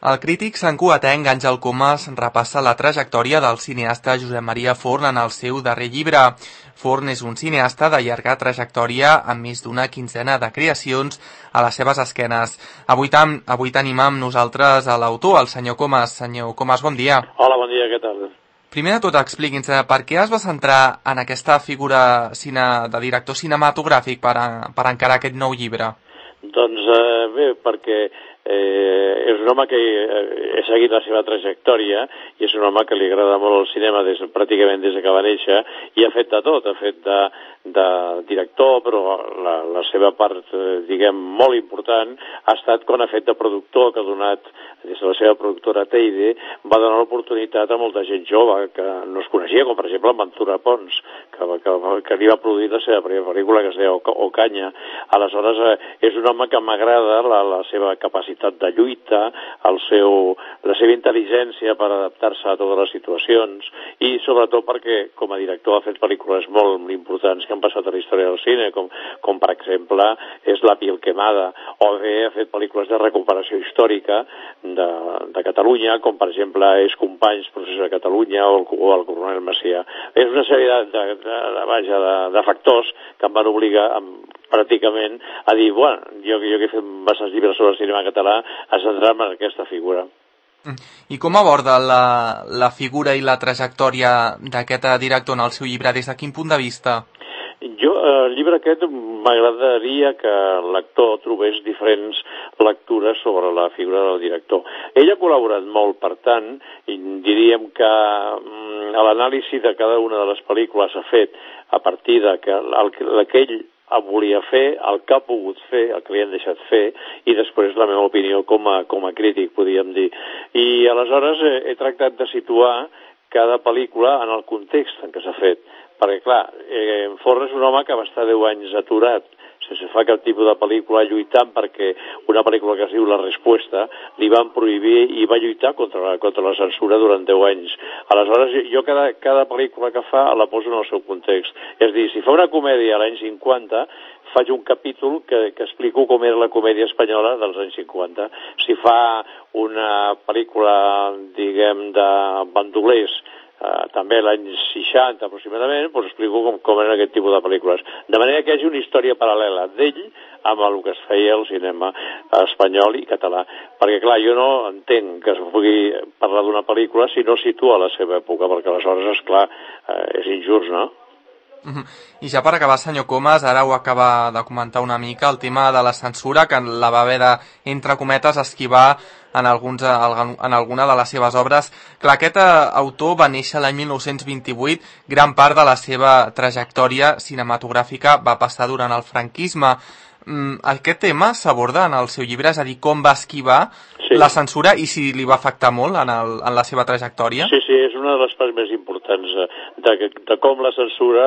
El crític santcugatenc Àngel Comas repassa la trajectòria del cineasta Josep Maria Forn en el seu darrer llibre. Forn és un cineasta de llarga trajectòria amb més d'una quinzena de creacions a les seves esquenes. Avui tenim amb nosaltres a l'autor, el senyor Comas. Senyor Comas, bon dia. Hola, bon dia, què tal? Primer de tot, expliqui'ns per què es va centrar en aquesta figura de director cinematogràfic per encarar aquest nou llibre? Doncs bé, perquè és un home que he seguit la seva trajectòria i és un home que li agrada molt el cinema pràcticament des que va néixer i ha fet de tot, ha fet de director, però la seva part, diguem, molt important ha estat quan ha fet de productor, que ha donat, des de la seva productora Teide, va donar l'oportunitat a molta gent jove que no es coneixia, com per exemple en Ventura Pons, que li va produir la seva primera pel·lícula, que es deia Ocaña. Aleshores, és un home que m'agrada la seva capacitat de lluita, la seva intel·ligència per adaptar-se a totes les situacions i sobretot perquè com a director ha fet pel·lícules molt importants que han passat a la història del cine, com per exemple és La piel quemada, o bé ha fet pel·lícules de recuperació històrica de Catalunya, com per exemple és Companys, Procés de Catalunya o el Coronel Macià. És una sèrie de factors que em van obligar pràcticament a dir, bueno, jo que he fet bastants llibres sobre el cinema català, a centrar-me en aquesta figura. I com aborda la figura i la trajectòria d'aquest director en el seu llibre? Des de quin punt de vista? El llibre aquest m'agradaria que el lector trobés diferents lectures sobre la figura del director. Ell ha col·laborat molt, per tant, i diríem que l'anàlisi de cada una de les pel·lícules s'ha fet a partir de que ell volia fer, el que ha pogut fer, el que li han deixat fer, i després la meva opinió com a crític, podríem dir. I aleshores he tractat de situar cada pel·lícula en el context en què s'ha fet. Perquè, clar, Forn és un home que va estar 10 anys aturat, sense fer cap tipus de pel·lícula, lluitant perquè una pel·lícula que es diu La Respuesta li van prohibir i va lluitar contra la censura durant 10 anys. Aleshores, jo cada pel·lícula que fa la poso en el seu context. És a dir, si fa una comèdia a l'any 50, faig un capítol que explico com era la comèdia espanyola dels anys 50. Si fa una pel·lícula, diguem, de bandolers, també l'any 60 aproximadament, doncs explico com eren aquest tipus de pel·lícules. De manera que hi hagi una història paral·lela d'ell amb el que es feia al cinema espanyol i català. Perquè, clar, jo no entenc que es pugui parlar d'una pel·lícula si no situa la seva època, perquè aleshores, esclar, és injust, no? I ja per acabar, senyor Comas, ara ho acaba de comentar una mica, el tema de la censura, que la va haver de, entre cometes, esquivar en alguna de les seves obres. Clar, aquest autor va néixer l'any 1928, gran part de la seva trajectòria cinematogràfica va passar durant el franquisme. Aquest tema s'aborda en el seu llibre, és a dir, com va esquivar la censura i si li va afectar molt en la seva trajectòria? Sí, és una de les parts més importants de com la censura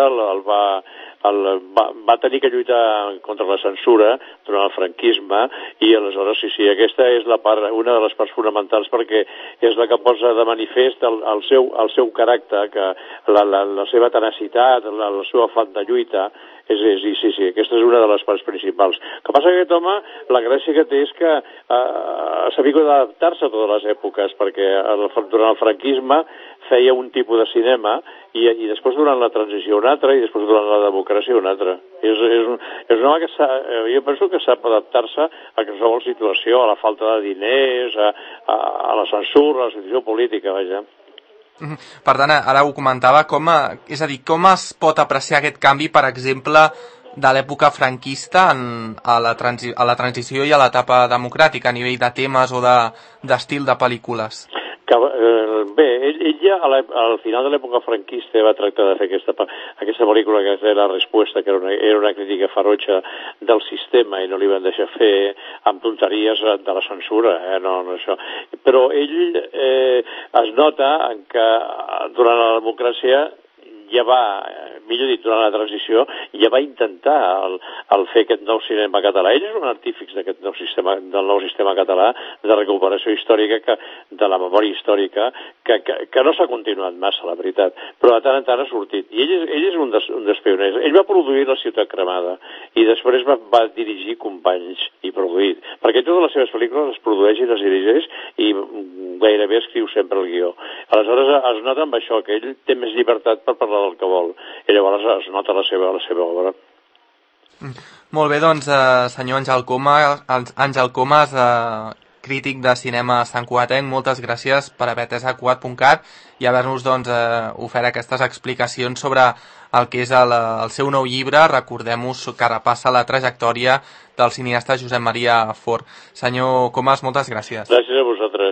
va tenir que lluitar contra la censura durant el franquisme i aleshores sí, aquesta és una de les parts fonamentals perquè és la que posa de manifest el seu caràcter, que la seva tenacitat, el seu afany de lluita. Sí, aquesta és una de les parts principals. El que passa que aquest home, la gràcia que té és que s'ha vingut d'adaptar-se a totes les èpoques, perquè durant el franquisme feia un tipus de cinema i després durant la transició un altre i després durant la democràcia un altre. És un home que jo penso que sap adaptar-se a qualsevol situació, a la falta de diners, a la censura, a la situació política, vaja. Per tant, ara ho comentava, és a dir, com es pot apreciar aquest canvi, per exemple, de l'època franquista a la transició i a l'etapa democràtica, a nivell de temes o d'estil de pel·lícules? Bé, ell ja al final de l'època franquista va tractar de fer aquesta pel·lícula que es deia La Respuesta, que era una crítica ferotge del sistema i no li van deixar fer amb tonteries de la censura, no això. Però ell es nota que durant la democràcia ja va, millor dit, durant la transició, ja va intentar el fer aquest nou cinema català. Ell és un artífex d'aquest del nou sistema català de recuperació històrica, de la memòria històrica, que no s'ha continuat massa, la veritat, però de tant en tant ha sortit. I ell és un dels pioners. Ell va produir La ciutat cremada i després va dirigir Companys i produir, perquè totes les seves pel·lícules les produeix i les dirigeix i gairebé escriu sempre el guió. Aleshores es nota amb això, que ell té més llibertat per parlar del que vol, i llavors es nota la seva obra. Molt bé, doncs, senyor Àngel Comas, crític de cinema santcugatenc, moltes gràcies per haver atès a Cugat.cat i haver-nos doncs, ofert aquestes explicacions sobre el que és el seu nou llibre. Recordem-nos que repassa la trajectòria del cineasta Josep Maria Fort. Senyor Comas, moltes gràcies. Gràcies a vosaltres.